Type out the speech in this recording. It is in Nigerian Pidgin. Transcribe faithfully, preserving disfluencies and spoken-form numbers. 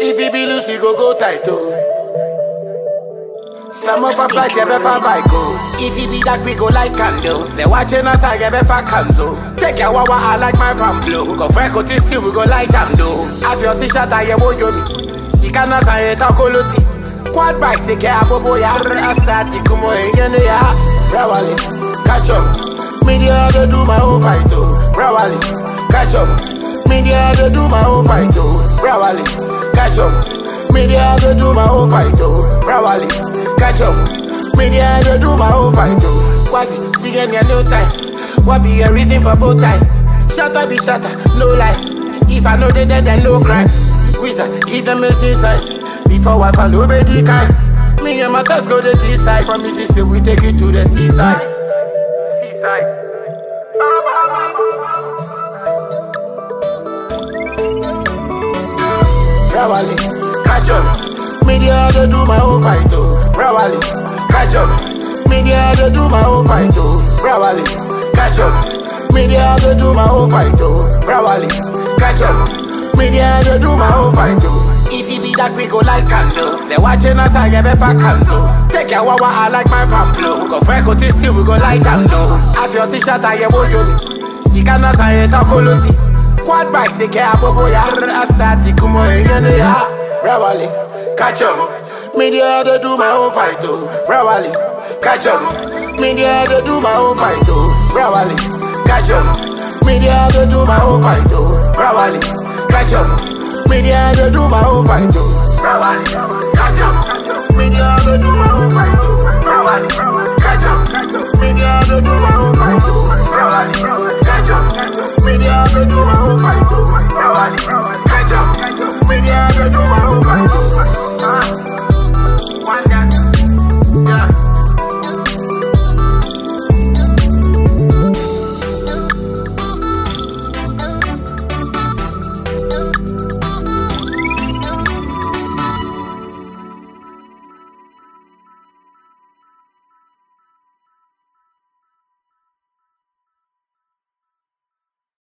If you be loose, you go go tight, oh. Some of our flights, you better bike, oh. If you be that, we go like candle. Say, watching us, I get better cancel. Take your wawa, I like my pamphlet. Go fresh, go still, we go like candle. Have your see shot, I get what you mean. See, can I say it, I'll call it. Quad bike, say, care, bobo, ya. I start to come on, you know, ya. Rawali, catch up. Media, I do my own fight, oh. Rawali, catch up. Media, I do my own fight, oh. Rawali, catch up. Media, I do my own fight, oh. Rawali, catch up. Media, I do my own fight, oh. Quasi, see any no time. What be a reason for both time? Shut up, be shut up, no lie. If I know they dead, then no crime. Wizard, keep them missing size. Before I follow, baby, can. Me and my task go the T-side. From Mississippi, we take you to the seaside. Seaside. Rawali, catch up. Media, I do my own fight, oh. Rawali, catch up. Media, I do my own fight, oh. Rawali, catch up. Media, I do my own fight, oh. Rawali, catch up. Media, I do my own fight, oh. If you be that, we go like candle. Say, watching us, I get better cancel. Take your wawa, I like my pamphlet. Go fresh, go still, we go like candle. Have your see shot, I get what you mean. See, can I say it, I'll call it. Quad bike, say, care, bobo, ya. I start to come on, you know, ya. Rawali, catch up. Media, I do my own fight, oh. Rawali, catch up. Media, I do my own fight, oh. Rawali, catch up. Media, I do my own fight, oh. Rawali, catch up. Media, I do my own fight, oh. Rawali, catch up. Media, I do my own fight, oh. Rawali, catch up. Media, I do my own fight, oh. Rawali, catch up. Media, I do my own fight, oh. Rawali.